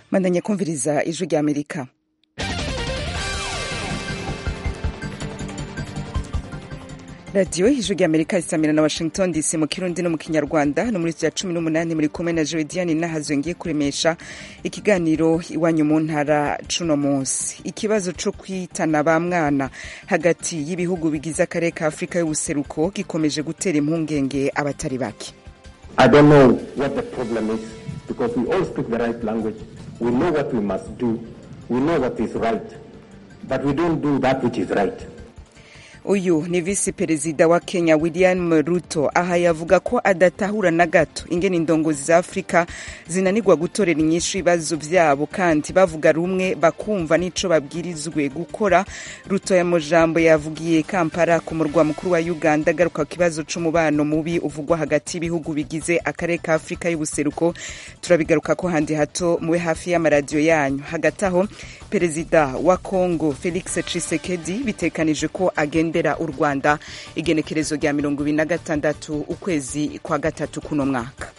Mandanya kumviriza ijwi rya Amerika. Radio ijwi rya Amerika isamira na Washington DC mu Kirundi no mu Kinyarwanda no muri ya 18 muri kumwe na Jodiane Nahazo ngiye kuremesha ikiganiro iwanyu mu ntara cuno munsi. Ikibazo cyo kwitana ba mwana hagati y'ibihugu bigize akarere ka Afrika y'ubuseruko gikomeje gutera impungenge abatari bake. I don't know what the problem is because we all speak the right language. We know what we must do. We know what is right. But we don't do that which is right. Uyu ni Vice Perezida wa Kenya William Ruto aha yavuga ko adatahura na gato ingene indongozi za Afrika zinanirwa gutorera inyishu ibibazo vyabo kandi bavuga rumwe bakumva nico babwirizwe gukora. Ruto ya mujambo yavugiye Kampala ku murwa mukuru wa Uganda garuka ku kibazo c'umubano mubi uvugwa hagati y'ibihugu bigize akarere ka Afrika y'ubuseruko. Turabigaruka ko handi hato muwe hafi y'amaradiyo yanyu. Hagati aho Perezida wa Congo Felix Tshisekedi bitekanije ko agendera u Rwanda igenekerezo rya 26 ukwezi kwa gatatu kuno mwaka.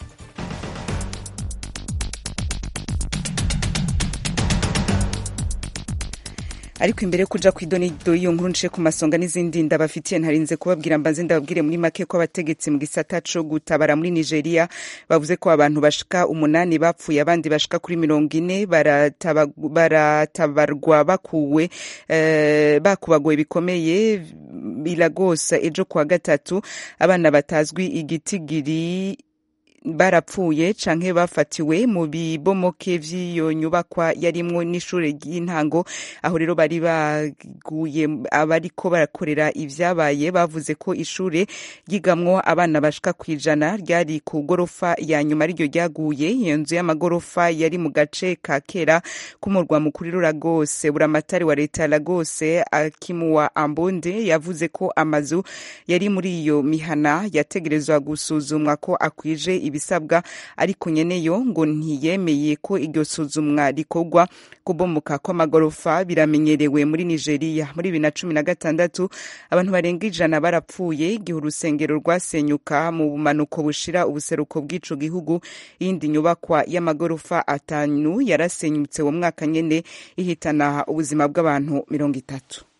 Ariko imbere yo kuja kwidonido iyo nkuru nce ku masonga n'izindi ndabafitiye ntarinze kubabwira mbanze ndababwire muri make ko abategetsi mu gisata co gutabara muri Nigeria bavuze ko abantu bashika 8 bapfuye abandi bashika kuri 40 baratabarwa bakubagoye bikomeye Lagos ejo kwa gatatu. Abana batazwi igitigiri barapfuye canke bafatiwe mu bibomoke vy'iyo nyubakwa yarimwo n'ishure ry'intango. Aho rero bari baguye abariko barakorera ivyabaye bavuze ko ishure ryigamwo abana bashika kwijana ryari ku gorofa ya nyuma aryo ryaguye. Iyo nzu y'amagorofa yari mu gace ka kera k'umurwa mukuru Lagos. Buramatari wa leta ya Lagos Akimuwa Ambonde yavuze ko amazu yari muri iyo mihana yategerezwa gusuzumwa ko akwije ibisabwa, ariko nyeneyo ngo ntiyemeye ko iryo suzumwa rikorwa. Kubomoka kw'amagorofa biramenyerewe muri Nigeria. Muri 2016 abantu barenga 100 barapfuye igihe urusengero rwasenyuka mu bumanuko bushira ubuseruko bw'ico gihugu. Iyindi nyubakwa y'amagorofa 5 yarasenyutse mu mwaka nyene ihitana ubuzima bw'abantu 30.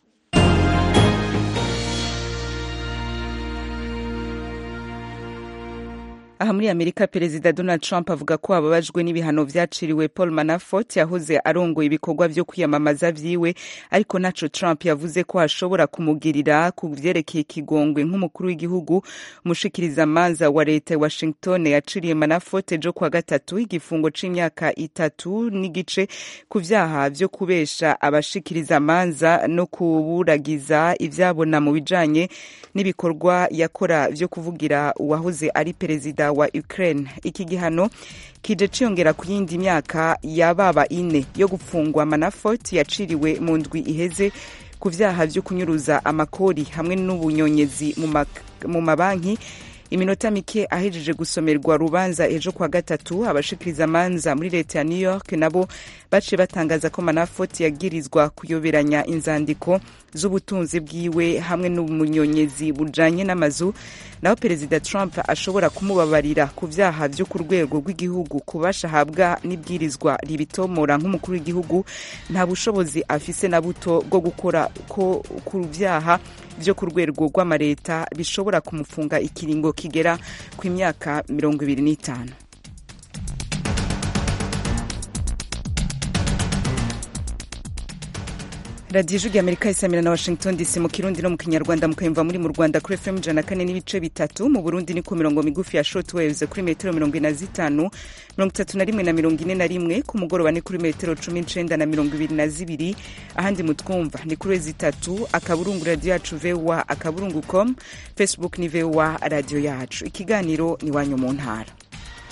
Aha muri Amerika Perezida Donald Trump avuga ko ababajwe n'ibihano vyaciriwe Paul Manafort yahoze arongoye ibikorwa vyo kwiyamamaza vyiwe, ariko naco Trump yavuze ko ashobora kumugirira ku vyerekeye ikigongwe nk'umukuru w'igihugu. Umushikiriza manza wa leta ya Washington yaciriye Manafort ejo kwa gatatu igifungo c'imyaka 3 n'igice ku vyaha vyo kubesha abashikiriza manza no kuburagiza ivyabona mu bijanye n'ibikorwa yakora vyo kuvugira uwahoze ari perezida wa Ukraine. Iki gihano kije ciyongera ku yindi myaka yababa 4 yo gupfungwa Manafort yaciriwe mu ndwi iheze ku vyaha vyo kunyuruza amakori hamwe n'ubunyonyezi mu mabanki. Iminota mike ahejeje gusomerwa rubanza ejo kwa gatatu, abashikiriza manza muri leta ya New York nabo bace batangaza ko Manafort yagirizwa kuyoberanya inzandiko z'ubutunzi bwiwe hamwe n'umunyonyezi bujanye n'amazu. Naho Perezida Trump ashobora kumubabarira ku vyaha vyo ku rwego rw'igihugu kubasha habwa n'ibwirizwa ribitomora nk'umukuru w'igihugu. Nta bushobozi afise na buto bwo gukora ko ku vyaha vyo ku rwego rw'amareta bishobora kumufunga ikiringo kigera ku imyaka 25. Radio Ijwi Amerika isamira na Washington DC mu Kirundi no mu Kinyarwanda mukayumva muri mu Rwanda kuri FM 104.3, mu Burundi ni ku mirongo migufi ya shortwaves kuri metero 45, 31 na 41, ku mugoroba ni kuri metero 19 na 22. Ahandi mutwumva ni kuri 3 akaburungu radio yacu VOA@com, Facebook ni VOA radio yacu. Ikiganiro ni wanyu mu ntara.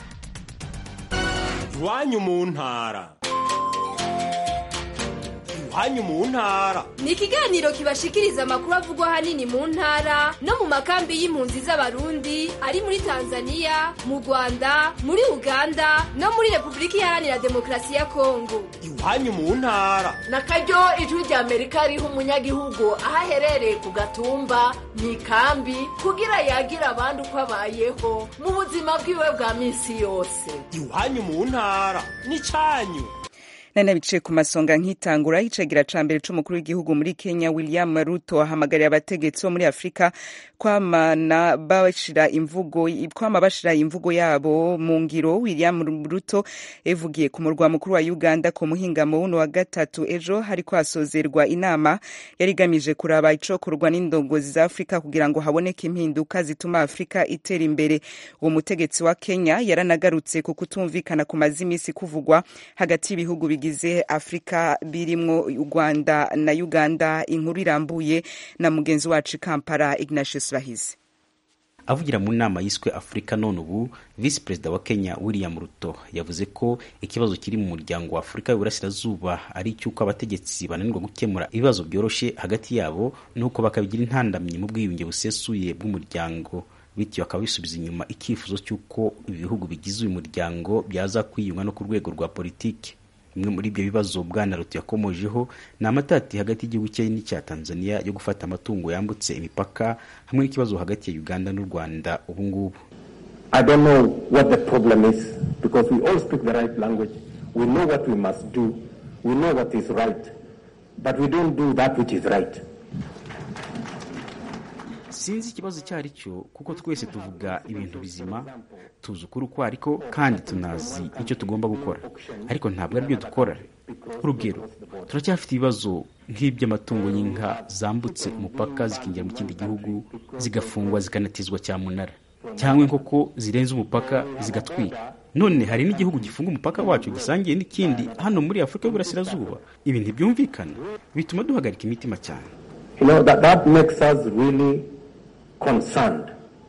Iwanyu mu ntara. iwanyu mu ntara. Ni ikiganiro kibashikiriza amakuru avugwa hanini mu ntara no mu makambi y'impunzi z'abarundi ari muri Tanzania, mu Rwanda, muri Uganda no muri Republika Iharanira Demokarasi ya Kongo. Iwanyu mu ntara. Nakaryo ijwi rya Amerika riha umunyagihugu aho aherereye ku gatumba mu ikambi kugira yagira abandi uko abayeho mu buzima bwiwe bwa minsi yose. Iwanyu mu ntara ni canyu. Nana bice ku masonga nk'itangura icegera ca mbere c'umukuru w'igihugu muri Kenya William Ruto ahamagarira abategetsi bo muri Afrika kwama bashira imvugo yabo mu ngiro. William Ruto evugiye ku murwa mukuru wa Uganda ku muhingamo wuno wa gatatu ejo hariko hasozerwa inama yarigamije kuraba icokorwa n'indongozi za Afrika kugira ngo haboneke impinduka zituma Afrika itera imbere. Uwo mutegetsi wa Kenya yaranagarutse ku kutumvikana ku mazimisi kuvugwa hagati y'ibihugu bigize Afrika birimwo u Rwanda na Uganda. Inkuru irambuye na mugenzi wacu Kampala Ignatius Bahizi. Avugira mu nama yiswe Afrika none ubu, Vice President wa Kenya William Ruto yavuze ko ikibazo kiri mu muryango wa Afrika y'Uburasirazuba ari cyuko abategetsi bananirwa gukemura ibibazo byoroshe hagati yabo nuko bakabigira intandamye mu bwiyunge busesuye bw'umuryango, bityo akaba bisubiza inyuma ikifuzo cyuko ibihugu bigize uyu muryango byaza kwiyunga no ku rwego rwa politiki. Imwe muri ibyo bibazo Bwana Ruto yakomojeho ni amatati hagati y'igihugu cye n'icya Tanzania yo gufata amatungo yambutse imipaka hamwe n'ikibazo hagati ya Uganda n'u Rwanda ubu ngubu. I don't know what the problem is because we all speak the right language. We know what we must do. We know what is right. But we don't do that which is right. Sinzi ikibazo cyari cyo kuko twese tuvuga ibintu bizima, tuzi ukuri uko ariko kandi tunazi icyo tugomba gukora, ariko ntabwo ari byo dukora. Urugero, turacyafite ibibazo nk'iby'amatungo y'inka zambutse umupaka zikinjira mu kindi gihugu zigafungwa zikanatizwa cyamunara, cyangwa inkoko zirenze umupaka zigatwika. None hari n'igihugu gifunga umupaka wacu gisangiye n'ikindi hano muri Afrika y'Uburasirazuba. Ibi ntibyumvikana, bituma duhagarika imitima cyane. You know, that makes us really concerned.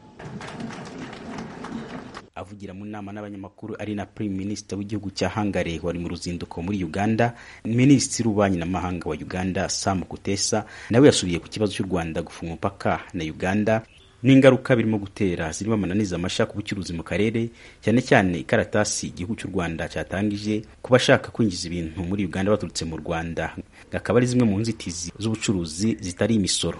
Avugira mu nama n'abanyamakuru ari na Prime Minister w'igihugu cya Hungary wari mu ruzinduko muri Uganda, Minisitiri w'ububanyi n'amahanga wa Uganda Sam Kutesa nawe yasubiye ku kibazo cy'u Rwanda gufunga umupaka na Uganda n'ingaruka birimo gutera zirimo amananiza amashaka ubucuruzi mu karere, cyane cyane ikaratasi igihugu cy'u Rwanda cyatangije ku bashaka kwinjiza ibintu muri Uganda baturutse mu Rwanda, akaba ari zimwe mu nzitizi z'ubucuruzi zitari imisoro.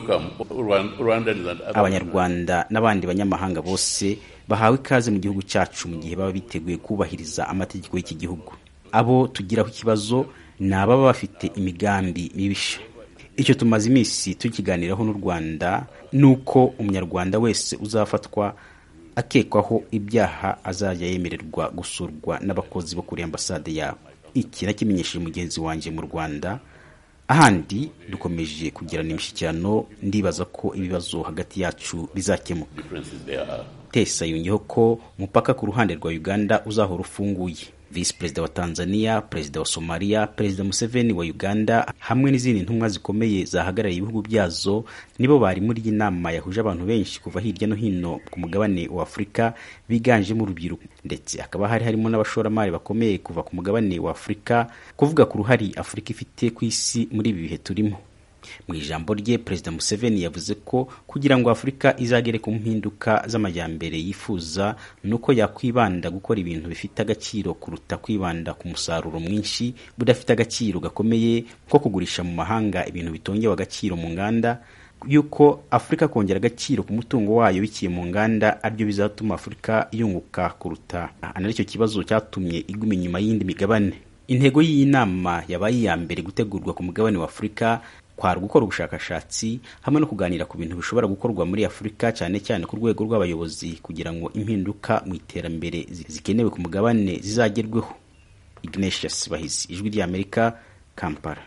Abanyarwanda n'abandi banyamahanga bose bahawe ikaze mu gihugu cyacu mu gihe baba biteguye kubahiriza amategeko y'iki gihugu. Abo tugiraho ikibazo ni ababa bafite imigambi mibisha. Icyo tumaze iminsi tukiganiraho n'u Rwanda nuko umunyarwanda wese uzafatwa akekwaho ibyaha azajya yemererwa gusurwa n'abakozi bo kuri ambasade yabo. Iki nakimenyesheje mugenzi wanje mu Rwanda. Ahandi dukomeje kugirana imishyikirano, ndibaza ko ibibazo hagati yacu bizakemuka. Tesa yongeyeho ko umupaka ku ruhande rwa Uganda uzahora ufunguye. Vice President wa Tanzania, President wa Somalia, President Museveni wa Uganda hamwe n'izindi ntumwa zikomeye zahagarariye ibihugu byazo nibo bari muri iyi nama yahuje abantu benshi kuva hirya no hino ku mugabane wa Afrika biganjemo urubyiruko, ndetse akaba harimo n'abashoramari bakomeye kuva ku mugabane wa Afrika kuvuga ku ruhari Afrika ifite ku isi muri ibi bihe turimo. Mu ijambo rye President Museveni yavuze ko kugira ngo Afrika izagere ku mpinduka z'amajyambere yifuza nuko yakwibanda gukora ibintu bifite agaciro kuruta kwibanda ku musaruro mwinshi budafite agaciro gakomeye nko kugurisha mu mahanga ibintu bitongewe agaciro mu nganda, yuko Afrika kongera agaciro ku mutungo wayo bikiye mu nganda aribyo bizatuma Afrika yunguka kuruta. Anaricyo kibazo cyatumye iguma inyuma y'indi migabane. Intego y'iyi nama yabaye iya mbere gutegurwa ku mugabane wa Afrika kwari gukora ubushakashatsi hamwe no kuganira ku bintu bishobora gukorwa muri Afrika, cyane cyane ku rwego rw'abayobozi kugira ngo impinduka mu iterambere zikenewe ku mugabane zizagerweho. Ignatius Bahizi, Ijwi ry'Amerika, Kampala.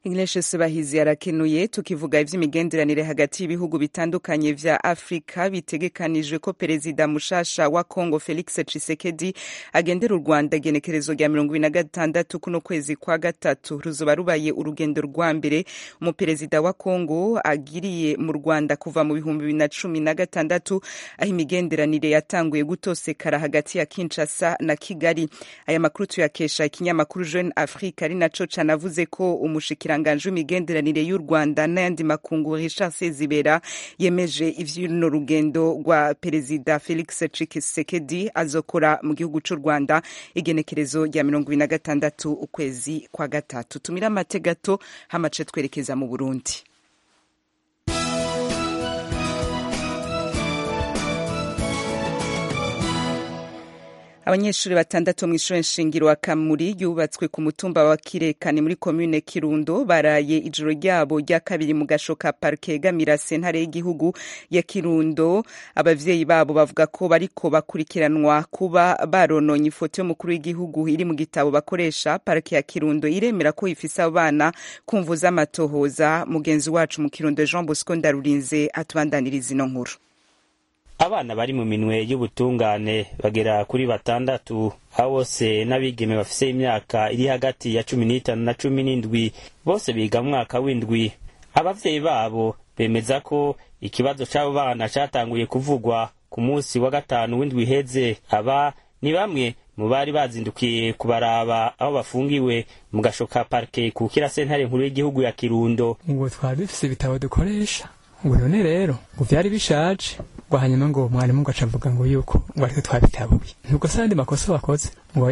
Ignatius Bahizi arakenuye. Tukivuga ivy'imigenderanire hagati y'ibihugu bitandukanye vya Afrika, bitegekanijwe ko perezida mushasha wa Congo Felix Tshisekedi agendera u Rwanda genekerezo rya 26 kuno kwezi kwa gatatu. Ruzoba rubaye urugendo rwa mbere umuperezida wa Congo agiriye mu Rwanda kuva mu 2016, aho imigenderanire yatanguye gutosekara hagati ya Kinshasa na Kigali. Aya makuru tuyakesha ikinyamakuru Jeune Afrique, ari naco canavuze ko umushikiranganje w'imigenderanire y'u Rwanda n'ayandi makungu Richard Sezibera yemeje ivy'uno rugendo rwa perezida Felix Tshisekedi azokora mu gihugu c'u Rwanda igenekerezo rya 26 ukwezi kwa gatatu. Tumira amategato hamace twerekeza mu Burundi. Abanyeshuri batandatu mu ishure nshingiro wa Kamuri yubatswe ku mutumba wa Kirekane muri commune Kirundo baraye ijoro ryabo rya kabiri mu gashoka parke gamira sentare y'igihugu ya Kirundo. Abavyeyi babo bavuga ko bariko bakurikiranwa kuba barononye ifoto y'umukuru w'igihugu iri mu gitabo bakoresha. Parke ya Kirundo iremera ko ifise abana kumvuza amatohoza. Mugenzi wacu mu Kirundo Jean Bosco Ndarurinze atubandaniriza ino nkuru. Abana bari mu minwe y'ubutungane bagera kuri batandatu, bose n'abigeme bafise imyaka iri hagati ya 15 na 17, bose biga mwaka w'indwi. Abavyeyi babo bemeza ko ikibazo c'abo bana catanguye kuvugwa ku munsi wa gatanu w'indwi heze. Aba ni bamwe mu bari bazindukiye kubaraba aho bafungiwe mu gashoka parke ku kirasentare nkuru y'igihugu ya Kirundo. Ngo twari dufise ibitabo dukoresha, ngo none rero ngo vyari bishaje, ngo hanyuma ngo mwarimu ngo acavuga ngo yuko ngo ariko twabitabuye. Nuko sandi makosa bakoze ngo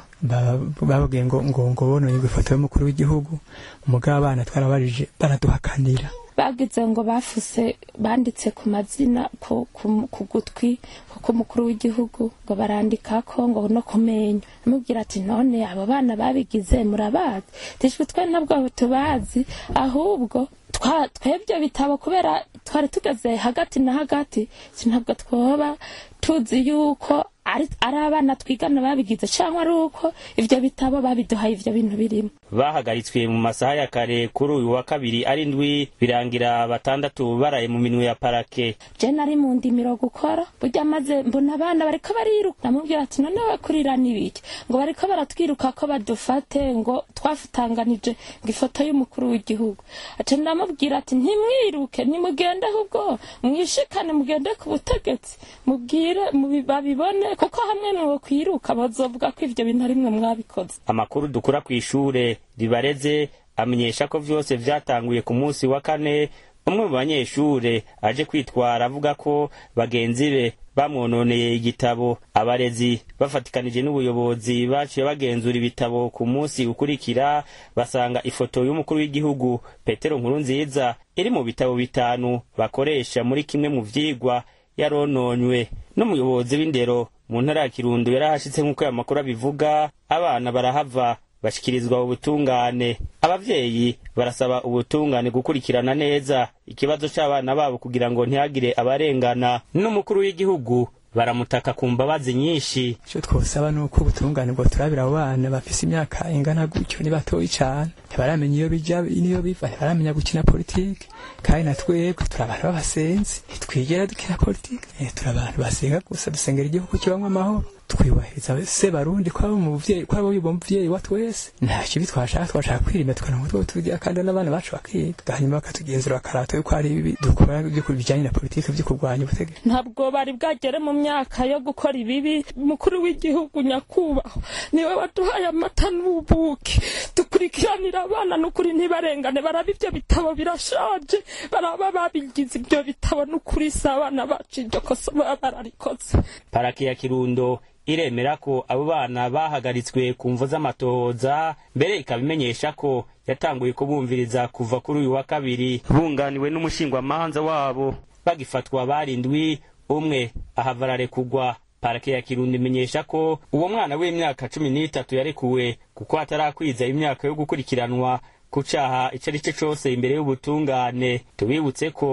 bababwiye ngo bononye ifoto y'umukuru w'igihugu. Umugabo abana twarabarije baraduhakanira, bagize ngo bafuse banditse ku mazina ku gutwi kuko umukuru w'igihugu ngo barandika ko ngo no kumenyo. Amubwira ati none abo bana babigize murabazi? Tishwe twe ntabwo tubazi, ahubwo twebyo bitabo kubera twari tugeze hagati na hagati, sinabwo twoba tuzi yuko ari abana twigana babigize cyangwa ari uko ivyo bitabo babiduhaye ivyo bintu birimo. Bahagaritswe mu masaha ya kare kuri uyu wa kabiri ari ndwi, birangira batandatu baraye mu minwe ya parake. Je nari mu ndimiro gukora, burya maze mbona abana bariko bariruka. Namubwira ati none we kurira nibiki? Ngo bariko baratwiruka ko badufate, ngo twafutanganije ngo ifoto y'umukuru w'igihugu. Aca ndamubwira ati ntimwiruke, nimugende ahubwo mwishikane mugende ku butegetsi mubwire babibone, kuko hamwe no kwiruka bazovuga ko ivyo bintu arimwe mwabikoze. Amakuru dukura ku ishure ribareze amenyesha ko vyose vyatanguye ku munsi wa kane. Umwe mu banyeshure aje kwitwara avuga ko bagenzi be bamwononeye igitabo. Abarezi bafatikanije n'ubuyobozi baciye bagenzura ibitabo ku munsi ukurikira, basanga ifoto y'umukuru w'igihugu Petero Nkurunziza iri mu bitabo 5 bakoresha muri kimwe mu vyigwa yarononywe. N'umuyobozi w'indero mu ntara ya Kirundo yarahashitse nk'uko aya makuru abivuga. Abana barahava bashikirizwa ubutungane. Abavyeyi barasaba ubutungane gukurikirana neza ikibazo c'abana babo kugira ngo ntihagire abarengana. N'umukuru w'igihugu baramutaka ku mbabazi nyinshi. Cyo twosaba nuko ubutungane bwo turabira abana bafise imyaka ingana gutyo ni batoyi cyane, ntibaramenya iyo bija niyo biva, ntibaramenya gukina politike. Kandi natwebwe turabana babasenzi, twigera dukina politike, turabantu basenga gusa, dusengera igihugu kibamwe amahoro, twibahiriza se Barundi ko abo muvyeyi ko abo bumvyeyi wa twese nta kibi twashaka kwirima tukana ngo tugiye kandi n'abana bacu bakiga, hanyuma bakatugenzura karato yuko ari ibi dukora byo kubijanye na politike byo kurwanya ubutegetsi. Ntabwo bari bwagere mu myaka yo gukora ibibi. Mukuru w'igihugu nyakubaho niwe waduhaye amata n'ubuki, dukurikiranira abana n'ukuri ntibarengane. Baraba ivyo bitabo birashaje, baraba babigize ivyo bitabo n'ukuri sabana bacu iryo kosa bararikoze. Parake ya Kirundo iremera ko abo bana bahagaritswe ku mvo z'amatohoza, mbere ikabimenyesha ko yatanguye kubumviriza kuva kuri uyu wa kabiri. Bunganiwe n'umushingwamanza wabo bagifatwa barindwi, umwe ahavarare kugwa. Parake ya Kirundo imenyesha ko uwo mwana w'imyaka 13 yarekuwe kuko atarakwiza imyaka yo gukurikiranwa ku caha icari cyo cyose imbere y'ubutungane. Tubibutse ko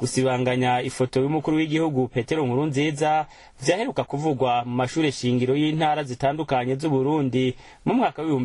gusibanganya ifoto y'umukuru w'igihugu Petero Nkurunziza vyaheruka kuvugwa mu mashure shingiro y'intara zitandukanye z'Uburundi mu mwaka wa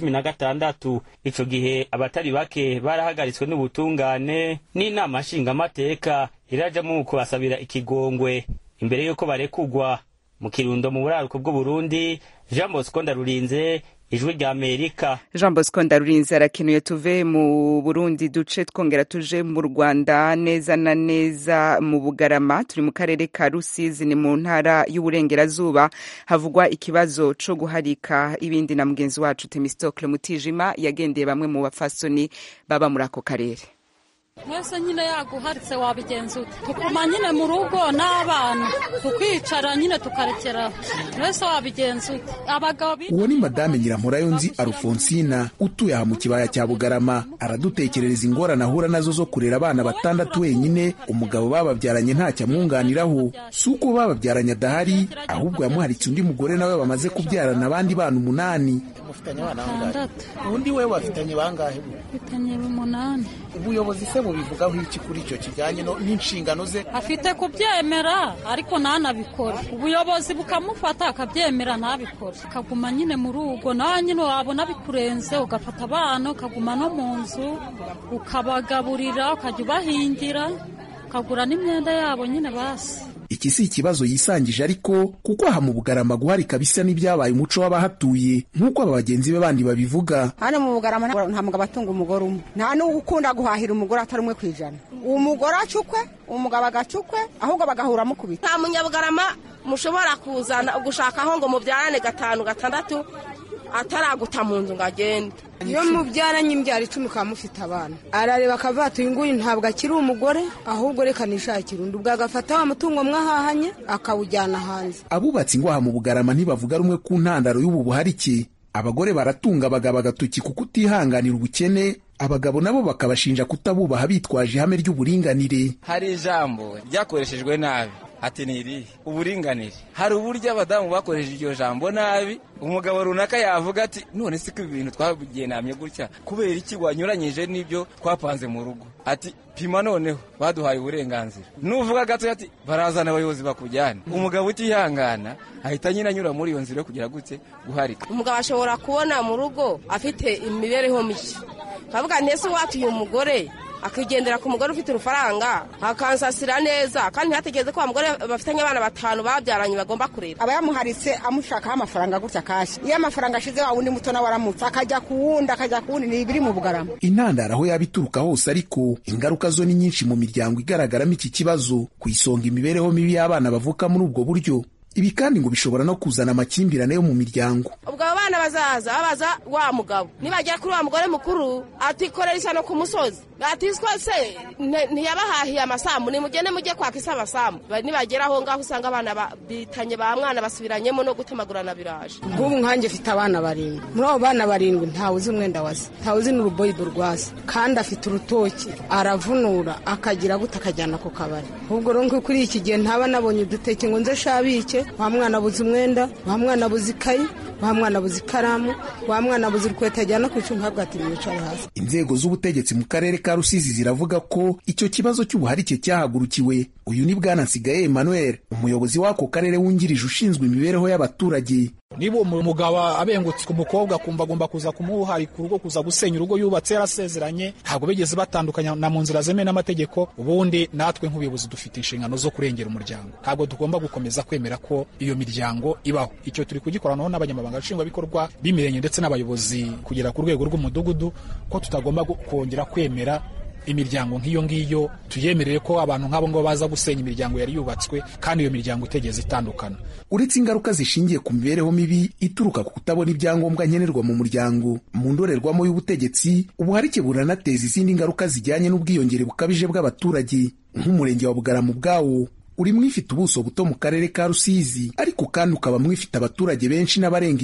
2016. Ico gihe abatari bake barahagaritswe n'ubutungane n'inama nshingamateka iraja mu kubasabira ikigongwe imbere yuko barekugwa. Mu Kirundo mu buraruko bw'Uburundi, Jean Bosco Ndarurinze, Ijwi rya Amerika. Jean Bosco Ndarurinze arakenuye. Tuve mu Burundi duce twongera tuje mu Rwanda, neza na neza mu Bugarama. Turi mu karere ka Rusizi, ni mu ntara y'Uburengerazuba, havugwa ikibazo co guharika. Ibindi na mugenzi wacu Temistocle Mutijima yagendeye bamwe mu bafasoni baba muri ako karere. Mwese nyine yaguharitse wabigenza ute? Tukuma nyine mu rugo n'abana tukicara nyine tukarekera. Mwese wabigenza ute? Abagabo uwo ni Madame Nyiramurayonzi Alfonsina utuye aha mu kibaya cya Bugarama, aradutekerereza ingorane ahura nazo zo kurera abana batandatu wenyine. Umugabo bababyaranye ntacyo amwunganiraho, si uko bababyaranye adahari, ahubwo yamuharitse undi mugore nawe bamaze kubyarana abandi bana 8. Mufitanye abana bangahe? Undi we wafitanye bangahe? Mfitanye 8. Ubuyobozi se bubivugaho iki kuri icyo kijyanye n'inshingano ze? Afite kubyemera ariko ntanabikora. Ubuyobozi bukamufata akabyemera ntabikora, akaguma nyine mu rugo. Nawe nyine wabona bikurenze ugafata abana ukaguma no mu nzu ukabagaburira, ukajya ubahingira, ukagura n'imyenda yabo nyine basi. Iki si ikibazo yisangije ariko kuko aha mu Bugarama guharika bisa n'ibyabaye umuco w'abahatuye nk'uko aba bagenzi be bandi babivuga. Hano mu Bugarama nta mugabo atunga umugore umwe, nta n'ugukunda guhahira umugore atari umwe kwijana. Umugore acukwe, umugabo agacukwe, ahubwo bagahura mukubita. Nta munyabugarama mushobora kuzana gushakaho ngo mubyarane 5 6 ataraguta mu nzu ngagende. Iyo mubyaranye imbyaro 10 kamufite abana, arareba akavata uyu nguyu ntabwo akiri umugore, ahubwo reka nishakira undi, ubwo agafata wa mutungo mwahahanye akawujyana hanze. Abubatsi ngo aha mu Bugarama ntibavuga rumwe ku ntandaro y'ubu buharike. Abagore baratunga abagabo agatoki kuko utihanganira ubukene, abagabo nabo bakabashinja kutabubaha bitwaje ihame ry'uburinganire. Hari ijambo ryakoreshejwe nabi, ati niri uburinganire. Hari uburyo abadamu bakoresheje iryo jambo nabi, umugabo runaka yavuga ati none se ko ibintu twabigenamye gutya kubera iki wanyuranyije n'ibyo twapanze mu rugo, ati pima noneho baduhaye uburenganzira. Nuvuga gato ati barazana abayobozi bakujyana. Umugabo utihangana ahita nyina nyura muri iyo nzira kugira gute guharika. Umugabo ashobora kubona mu rugo afite imibereho mishya, kavuga ntese watuye umugore akigendera ku mugore ufite urufaranga akansasira neza, kandi ntategeze ko umugore bafitanye abana 5 babyaranye bagomba kurera. Aba yamuharitse amushakaho amafaranga gutya kashi. Iyo amafaranga ashize wa wundi muto na waramutse akajya kuwundi ni ibiri mu Bugarama. Intandaro aho yabituruka hose ariko ingaruka zo ni nyinshi mu miryango igaragaramo iki kibazo, kwisonga imibereho mibi y'abana bavuka muri ubwo buryo. Ibi kandi ngo bishobora no kuzana amakimbirane yo mu miryango. Ubwo abana babaza wa mugabo nibagera kuri wa mugore mukuru atikorera isano ku musozi, batiswa se ntiyabahahiye amasambu, ni mugende mujye kwaka isabasambu. Nibagera aho ngaho usanga abana bitanye ba mwana basubiranyemo no gutemagurana biraje. Ngubu nkanjye mfite abana 7, muri abo bana 7 ntawe uzi umwenda wase, ntawe uzi n'uruboyido rwase, kandi afite urutoki aravunura akagira gute akajyana ku kabari. Ubwo ronke kuri iki gihe ntaba nabonye uduteke ngo nze shabike, wa mwana abuze umwenda, wa mwana abuze ikayi, wa mwana abuze ikaramu, wa mwana abuze urukweta ajyana ku icumi, ntabwo ati mwicare hasi. Inzego z'ubutegetsi mu karere ka Rusizi ziravuga ko icyo kibazo cy'ubuharike cyahagurukiwe. Uyu ni Bwana Nsigaye Emmanuel, umuyobozi w'ako karere wungirije ushinzwe imibereho y'abaturage. Niba umugabo abengutse ku mukobwa kumva agomba kuza kumuharika urugo, kuza gusenya urugo yubatse yarasezeranye, ntabwo bigeze batandukanya na mu nzira zemewe n'amategeko. Ubundi natwe nk'ubuyobozi dufite inshingano zo kurengera umuryango, ntabwo tugomba gukomeza kwemera ko iyo miryango ibaho. Icyo turi kugikoranaho n'abanyamabanga nshingwabikorwa b'imirenge ndetse n'abayobozi kugera ku rwego rw'umudugudu, ko tutagomba kongera kwemera imiryango nk'iyo ngiyo. Tuyemereye ko abantu nk'abo ngo baza gusenya imiryango yari yubatswe kandi iyo miryango itegeze itandukana. Uretse ingaruka zishingiye ku mibereho mibi ituruka ku kutabona ibyangombwa nkenerwa mu muryango, mu ndorerwamo y'ubutegetsi ubuharike buranateza izindi ngaruka zijyanye n'ubwiyongere bukabije bw'abaturage. Nk'umurenge wa Bugarama ubwawo uri mwifite ubuso buto mu karere ka Rusizi, ariko kandi ukaba mwifite abaturage benshi n'abarenga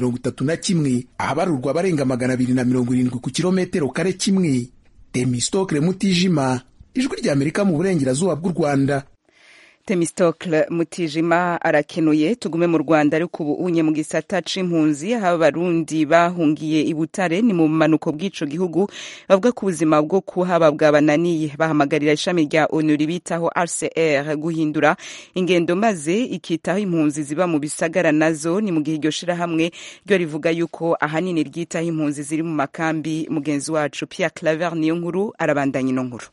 31,000, ahabarurwa abarenga 270 ku kilometero kare kimwe. Temistocle Mutijima, Ijwi rya Amerika mu burengerazuba bw'u Rwanda. Temistocle Mutijima arakenuye. Tugume mu Rwanda ariko ubu unye mu gisata c'impunzi abarundi bahungiye i Butare ni mu manuko bw'ico gihugu bavuga ko ubuzima bwo kuhaba bwabananiye. Bahamagarira ishami rya ONU ribitaho RCR guhindura ingendo maze ikitaho impunzi ziba mu bisagara nazo. Ni mu gihe iryo shirahamwe ryo rivuga yuko ahanini ryitaho impunzi ziri mu makambi. Mugenzi wacu Pierre Claver niyo nkuru arabandanya ino nkuru.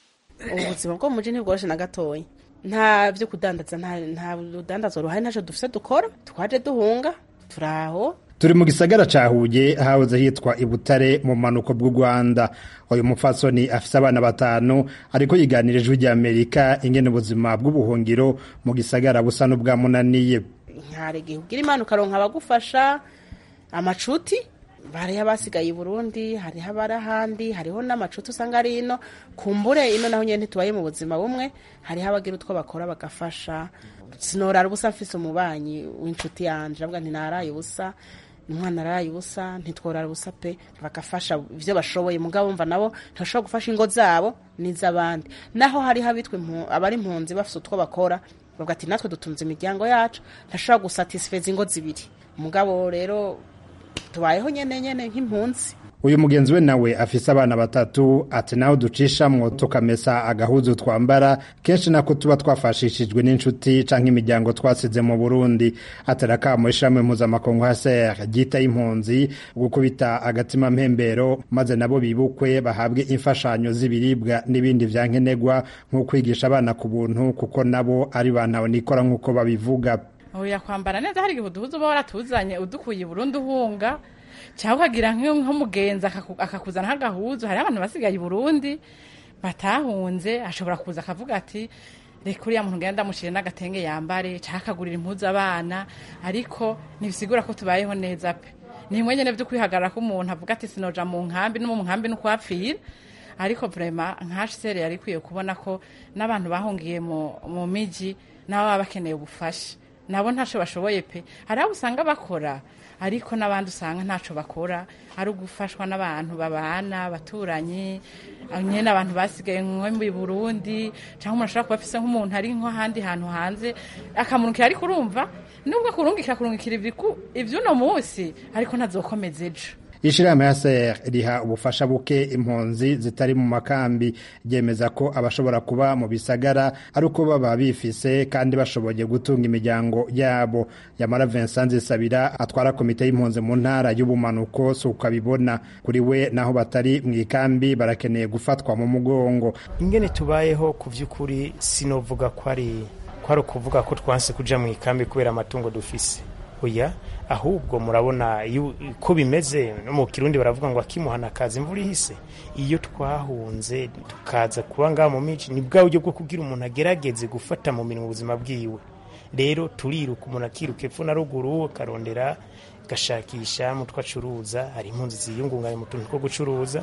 Ubuzima bwo muje ntibworoshe na gatoya, nta byo kudandaza, nta rudandazo ruhari, ntaco dufise dukora, twaje duhunga turaho. Turi mu gisagara ca Huye hahoze hitwa i Butare mu manuko bw'u Rwanda. Uyu mupfasoni afise abana 5 ariko yiganirijwe rya Amerika ingene ubuzima bw'ubuhungiro mu gisagara busa n'ubwamunaniye. Nkare gihugira imana ukaronka abagufasha amacuti bari abasigaye i Burundi, hari habarahandi, hariho n'amacuti usanga ari ino kumbure ino naho nyene tubaye mu buzima bumwe, hari habagira utwo bakora bagafasha. Sinorara ubusa mfise umubanyi w'incuti yanje avuga nti naraye ubusa, umwana araye ubusa, ntitworara ubusa pe, bagafasha ivyo bashoboye. Mugabo umva nabo ntashobora gufasha ingo zabo n'izabandi, naho hari habitwe abari impunzi bafise utwo bakora bavuga ati natwe dutunze imiryango yacu, ntashobora gusatisfeza ingo zibiri. Mugabo rero tubayeho nyene nk'impunzi. Uyu mugenzi we nawe afise abana 3 ati naho ducishamwo tukamesa agahuzu twambara kenshi nako tuba twafashishijwe n'inshuti canke imiryango twasize mu Burundi. Ataraka mu ishamwe mpuzamakungu HCR gita impunzi gukubita agatima mpembero maze nabo bibukwe bahabwe imfashanyo z'ibiribwa n'ibindi vyankenegwa nko kwigisha abana ku buntu kuko nabo ari banawe nikora nkuko babivuga. Oya kwambara neza hari igihuduhuzo uba waratuzanye udukuye Burundi uhunga cyangwa ukagira nk'umugenzi akakuzana nk'agahuzu. Hari abantu basigaye i Burundi batahunze, ashobora kuza akavuga ati reka uriya muntu ngenda ndamushire n'agatenge yambare cyangwa akagurira impuzu abana, ariko ntibisigura ko tubayeho neza pe. Ni mwe nyene byo kwihagarara ko umuntu avuga ati sinoja mu nkambi no mu nkambi no kwapfira. Ariko vraiment nk'HCR yari kwiye kubona ko n'abantu bahungiye mu miji nabo baba bakeneye ubufasha, nabo ntaco bashoboye pe. Hari abo usanga bakora ariko n'abandi usanga ntaco bakora, ari ugufashwa n'abantu babana baturanye nyene abantu basigaye nko mu Burundi cyangwa umuntu ashobora kuba afise nk'umuntu ari nko handi hantu hanze akamurukira. Ariko urumva nubwo kurungikira ivy'uno munsi ariko ntazokomeza ejo. Ishirahamwe HCR riha ubufasha buke impunzi zitari mu makambi, ryemeza ko abashobora kuba mu bisagara ari uko baba bifise kandi bashoboye gutunga imiryango yabo. Yamara Vincent Zisabira atwara komite y'impunzi mu ntara y'ubumanuko suka bibona. Kuri we naho batari mu ikambi barakeneye gufatwa mu mugongo. Ingene tubayeho ku vy'ukuri sinovuga ko ari kuvuga ko twanse kuja mu ikambi kubera amatungo dufise. Oya, ahubwo murabona ko bimeze no mu Kirundi baravuga ngo akimuhana kazi imvura ihise. Iyo twahunze tukaza kuba ngaho mu miji ni bwa buryo bwo kugira umuntu agerageze gufata mu minwe ubuzima bwiwe. Rero turiruka umuntu akiruka epfo na ruguru karondera gashakisha mu twacuruza. Hari impunzi ziyungunganya mu tuntu two gucuruza,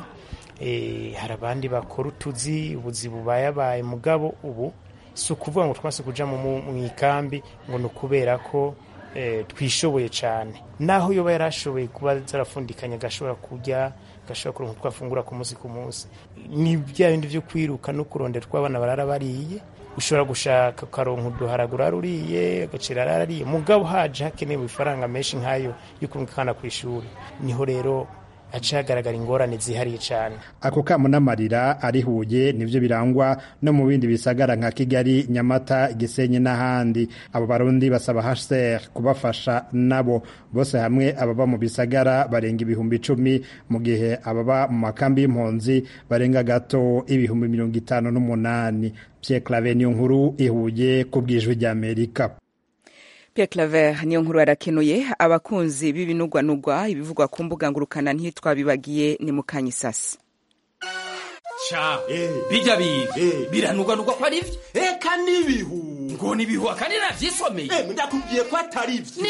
hari abandi bakora utuzi ubuzi bubayabaye. Mugabo ubu si ukuvuga ngo twase kuja mu ikambi ngo nukubera ko twishoboye cyane, naho yoba yarashoboye kuba zarafundikanya gashobora kurya, gashobora kuronka twafungura ku munsi ku munsi. Ni bya bindi byo kwiruka no kurondera tw'abana barara bariye, ushobora gushaka karonka uduharagura ruriye agacira rariye. Mugabo haje hakenewe ifaranga menshi nkayo y'ukumvikana ku ishuri, niho rero acagaragara ingorane zihariye cyane. Ako kamo n'amarira ari Huye nivyo birangwa no mu bindi bisagara nka Kigali, Nyamata, Gisenyi n'ahandi. Abo barundi basaba HCR kubafasha nabo. Bose hamwe ababa mu bisagara barenga 10,000 mu gihe ababa mu makambi y'impunzi barenga gato 58,000. Pierre Claver niyo nkuru ihuye ku bwijwi rya Amerika. Pierre Claver niyo nkuru arakenuye. Abakunzi b'ibinugwanugwa ibivugwa ku mbuga ngurukana ntitwabibagiye ni mukanya isasi. Cha bijya biranugwanugwa ko ari byo eka nibihu ngo nibihu akandi navyisomeye ndakubwiye ko atari byo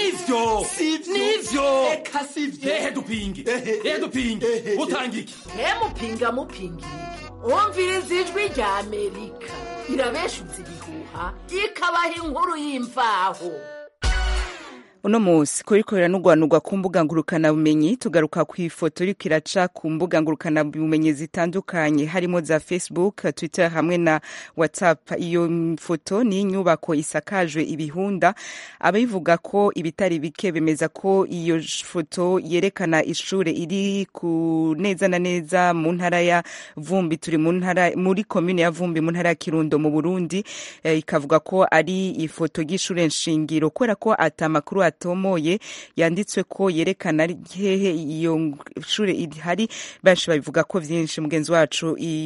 nivyo eka sivyo dupinge utangike mupinga umviriza ijwi rya Amerika irabeshuza ibihuha ikabaha inkuru y'imvaho. uno munsi kuriko biranugwanugwa ku mbuga ngurukanabumenyi tugaruka ku ifoto iriko iraca ku mbuga ngurukanabumenyi zitandukanye harimo za Facebook, Twitter hamwe na WhatsApp. Iyo foto ni inyubako isakajwe ibihunda, abayivuga ko ibitari bike bemeza ko iyo foto yerekana ishure iri ku neza na neza mu ntara ya Vumbi, turi muri commune ya Vumbi mu ntara ya Kirundo mu Burundi. Ikavuga ko ari ifoto y'ishure nshingiro kubera ko atamakuru atomoye yanditswe ko yerekana hehe iyo shure ihari. Benshi babivuga ko vyinshi. Mugenzi wacu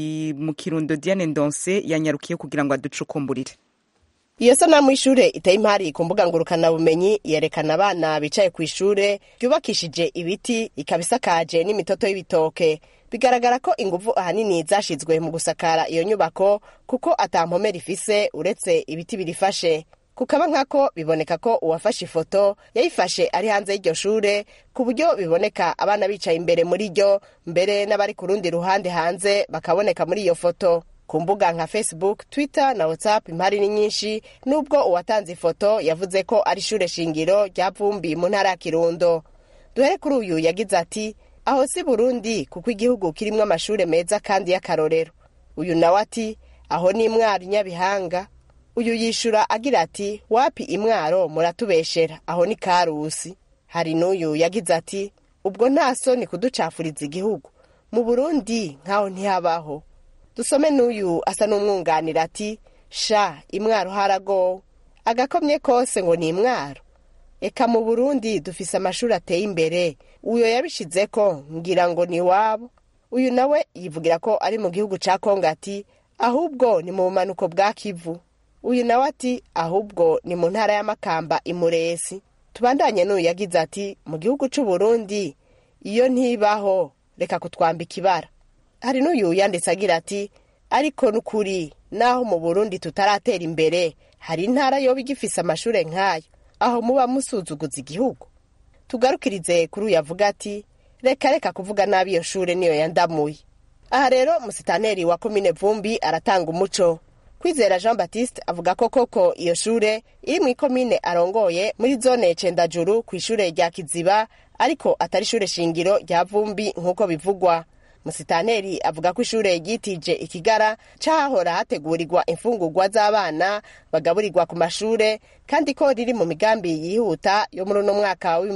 mu Kirundo Diane Ndonse yanyarukiye kugira ngo aducukumburire. Iyo sanamu y'ishure iteye impari ku mbuga ngurukanabumenyi yerekana abana bicaye ku ishure ryubakishije ibiti, ikabisakaje n'imitoto y'ibitoke. Bigaragara ko inguvu ahanini zashizwe mu gusakara iyo nyubako kuko atampome rifise uretse ibiti birifashe. Kukaba nkako biboneka ko uwafashe ifoto yayifashe ari hanze y'iryo shure ku buryo biboneka abana bicaye imbere muri ryo, mbere n'abari ku rundi ruhande hanze bakaboneka muri iyo foto. Ku mbuga nka Facebook, Twitter na WhatsApp impari ni nyinshi, nubwo uwatanze ifoto yavuze ko ari ishure shingiro rya Vumbi mu ntara ya Kirundo. Duhere kuri uyu yagize ati aho si Burundi kuko igihugu kirimwo amashure meza kandi y'akarorero. Uyu nawe ati aho ni Mwaro Nyabihanga. Uyu yishura agira ati wapi Imwaro muratubeshera, aho ni Karusi. Hari n'uyu yagize ati ubwo nta soni kuducafuriza igihugu, mu Burundi nkaho ntihabaho. Dusome n'uyu asa n'umwunganira ati sha Imwaro harago, agakomye kose ngo ni Imwaro. Eka mu Burundi dufise amashuri ateye imbere, uyo yabishizeko ngira ngo ni wabo. Uyu nawe yivugira ko ari mu gihugu ca Kongo ati ahubwo ni mu bumanuko bwa Kivu. Uyu nawe ati ahubwo ni mu ntara ya Makamba Imuresi. Tubandanye n'uyu yagize ati mu gihugu c'u Burundi iyo ntibaho reka kutwambika ibara. Hari n'uyu yanditse agira ati ariko nukuri naho mu Burundi tutaratera imbere hari intara yo bigifise amashure nkayo, aho muba musuzuguza igihugu. Tugarukirize kuri uyu yavuga ati reka kuvuga nabi iyo shure niyo yandamuye. Aha rero musitaneri wa komine Vumbi aratanga umuco. Kwizera Jean Baptiste avuga ko koko iyo shure iri mu ikomine arongoye muri zone Cendajuru ku ishure rya Kiziba, ariko atari ishure shingiro rya Vumbi nkuko bivugwa. Musitaneri avuga ko ishure ryitije Ikigara cahora hategurirwa imfungurwa z'abana bagaburirwa ku mashure, kandi ko riri mu migambi yihuta yo muri no mwaka wa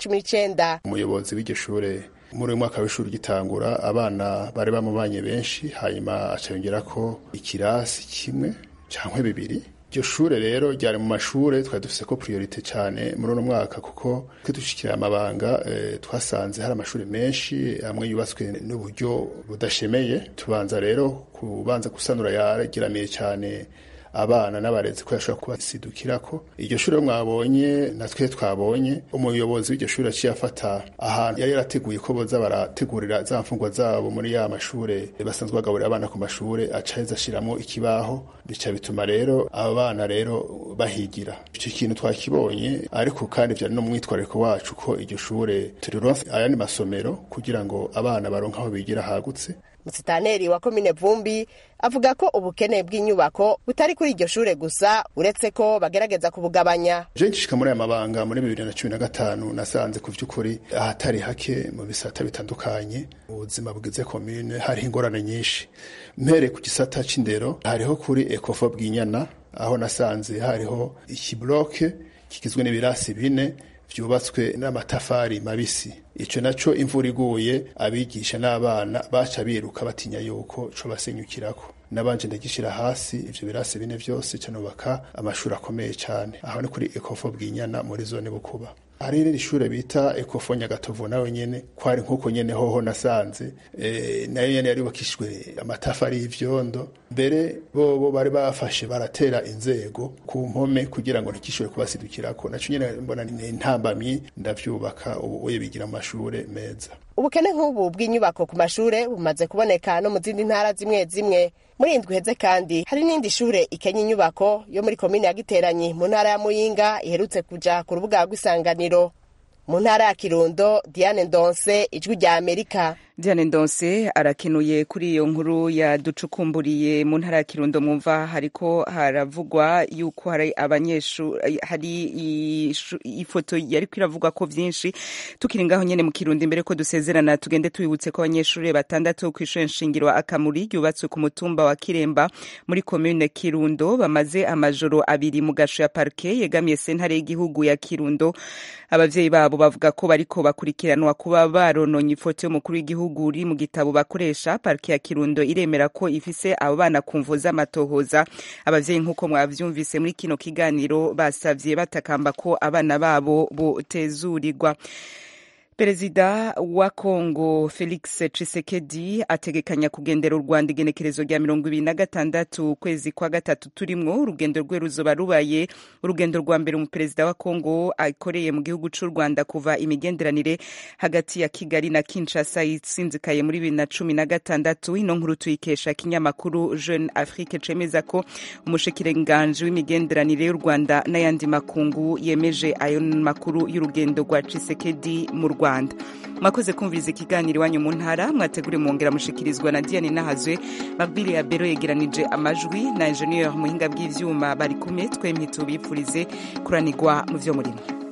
2019. Umuyobozi w'iryo shure muri uyu mwaka w'ishuri gitangura abana bari bamubanye benshi, hanyuma acayongera ko ikirasi kimwe cyangwa bibiri. Iryo shure rero ryari mu mashure twari dufise ko priorite cyane muri uno mwaka kuko dushikira amabanga twasanze hari amashuri menshi amwe yubatswe n'uburyo budashemeye. Tubanza rero kubanza gusanura yaragiramiye cyane abana n'abarezi ko yashobora kubasidukirako. Iryo shure mwabonye natwe twabonye, umuyobozi w'iryo shure aciye afata ahantu yari yarateguye ko boza barategurira za mfungwa zabo muri ya mashure basanzwe bagaburira abana ku mashure, acaheza ashiramo ikibaho, bica bituma rero abana rero bahigira. Icyo kintu twakibonye, ariko kandi vyari no mwitwariko wacu ko iryo shure turironse ayandi masomero kugira ngo abana baronke aho bigira hagutse. Musitaneri wa komine Vumbi avuga ko ubukene bw'inyubako butari kuri iryo shure gusa, uretse ko bagerageza kubugabanya. Je nshika muri aya mabanga muri 2015 nasanze ku vy'ukuri ahatari hake mu bisata bitandukanye ubuzima bwize komine hari ingorane nyinshi. Mpere ku gisata c'indero hariho kuri Ecofo Bwinyana, aho nasanze hariho ikibloke kigizwe n'ibirasi 4 vyubatswe n'amatafari mabisi. Ico naco imvura iguye abigisha n'abana baca biruka batinya yuko co basenyukirako. Nabanje ndagishira hasi ivyo birasi 4 vyose canubaka amashuri akomeye cyane. Aho ni kuri Ecofo Bwinyana muri zone Bukuba. Hari iri shure bita Ecofo Nyagatovu nawe nyene kwari nkuko nyene hoho nasanze nayo nyene yarubakishwe amatafari y'ivyondo. Mbere bo bari bafashe baratera inzego ku mpome kugira ngo ntikishwe kubasidukirako. Naco nyene mbona ni ntambamyi ndavyubaka ubu bigira amashure meza. Ubukene nk'ubu bw'inyubako ku mashure bumaze kuboneka no mu zindi ntara zimwe zimwe. Muri indwi heze kandi hari n'indi shure ikenya inyubako yo muri komine ya Giteranyi mu ntara ya Muyinga iherutse kuja ku rubuga rw'isanganiro. Mu ntara ya Kirundo, Diane Ndonse, Ijwi rya Amerika. Diane Ndonse arakenuye kuri iyo nkuru yaducukumburiye mu ntara ya Kirundo. Mwumva hariko haravugwa yuko hari abanyeshuri, hari ifoto yari kwiravugwa ko vyinshi. Tukiri ngaho nyene mu Kirundo, imbere ko dusezerana tugende tubibutse ko abanyeshuri batandatu kw'ishure nshingiro Akamuri yubatswe ku mutumba wa Kiremba muri commune Kirundo bamaze amajoro abiri mu gasho ya parquet yegamiye sentare y'igihugu ya Kirundo. Abavyeyi babo bavuga ko bariko bakurikiranwa kuba barononye ifoto y'umukuru w'igihugu uri mu gitabo bakoresha. Parike ya Kirundo iremera ko ifise abo bana kumvo z'amatohoza. Abavyeyi nk'uko mwavyumvise muri kino kiganiro basavye batakamba ko abana babo botezurirwa. Perezida wa Kongo Felix Tshisekedi ategekanya kugendera u Rwanda igenekerezo rya 26 ukwezi kwa gatatu turimwo. Urugendo rwe ruzoba rubaye urugendo rwa mbere mu perezida wa Kongo akoreye mu gihugu c'u Rwanda kuva imigenderanire hagati ya Kigali na Kinshasa itsinzikaye muri 2016. Ino nkuru tuyikesha kinyamakuru Jeune Afrique cemeza ko umushikiranganje w'imigenderanire y'u Rwanda n'ayandi makungu yemeje ayo makuru y'urugendo rwa Tshisekedi mu Rwanda. Mwakoze kumviriza ikiganiro iwanyu mu ntara, mwategure mwongera mushikirizwa na Diane Nahazwe. Magbili ya Bero yegeranije amajwi na Engineer muhinga bw'ivyuma bari kumwe. Twemye tubipfurize kuranirwa mu vyo murimo.